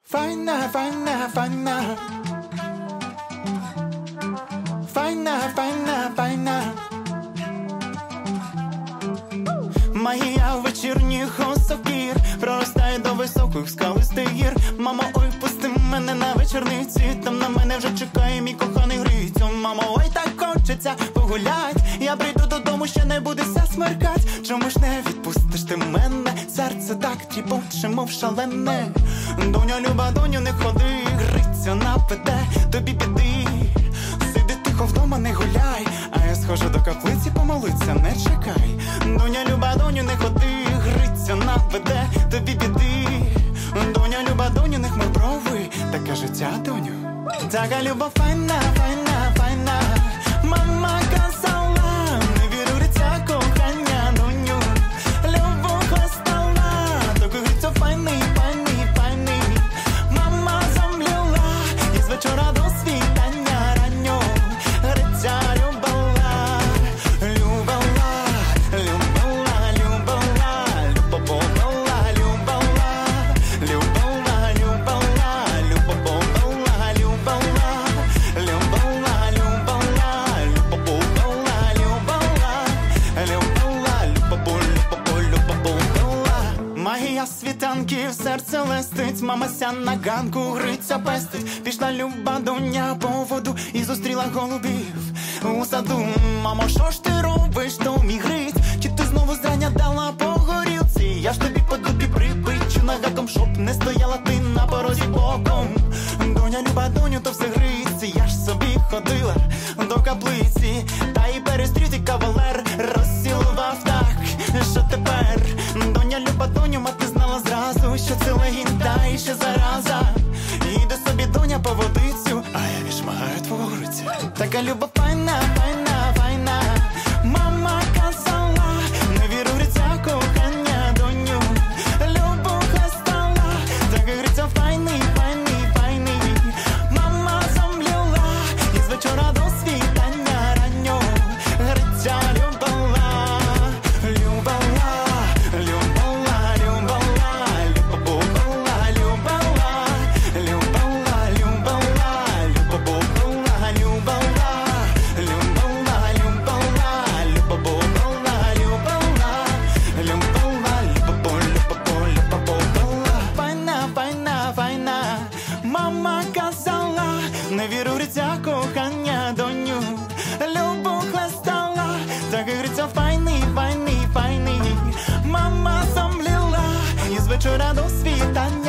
Файна, файна, файна. Файна, файна, файна. Магія вечірніх осокір проростає до високих скалистих гір. Мамо, ой, пусти мене на вечорниці, там на мене вже чекає мій коханий грицьо. Мамо, ой, так хочеться погулять, я прийду додому, ще не буде ся смеркать. Чому ж не відпустиш ти мене? Серце так тріпоче, мов шалене. Доня, люба, доню, не ходи, грицьо нападе тобі біди. Сиди тихо вдома, не гуляй, а я схожу до каплиці помолиться, не чекай. Доня, люба, доню, не ходи, грицьо наведе тобі біди. Доня, люба, доню, не хмур брови, таке життя, доню. Така любов файна, файна, файна. Мама казала, не вірю в гриця кохання, доню. Любов хвастала, такий грицьо файний, файний, файний. Мама замліла, і з вечора до світання ранньо гриця любила, любила, любила, любила, любовала, любила, любила, любила, любовала, любила, любила, любила, любовала, любила. Магія світанків, серце лестить, мамася на ганку гриця пестить. Пішла люба доня по воду і зустріла голубів у саду. Мамо, що ж ти робиш, то мій гриць? Чи ти знову зрання дала по горілці? Я ж тобі по дубі припичу нагаком, щоб не стояла ти на порозі боком. Доня, люба, доню, то все гриць, я ж собі ходила до каплиці, та й перестріти кавалер розцілував так, що тепер? Доня, люба, доню, мати знала зразу, що це легінда і ще зараза. Іде собі доня по водицю, а я відшмагаю твого гриця. Така люба файна, файна, файна. Мама казала, не вірю в гриця кохання, доню. Любов хвастала, такий гриця файний, файний, файний. Мама замліла, і з вечора до світання ранньо гриця любила, любила, любила, любила, любовала, любила, любила, любила, любовала, любила, любила, любила, любовала, любила. Файна, файна, файна. Мама казала, не вірю в гриця кохання, доню. Любов хвастала, такий гриця файний, файний, файний. Мама замліла, і з вечора до світання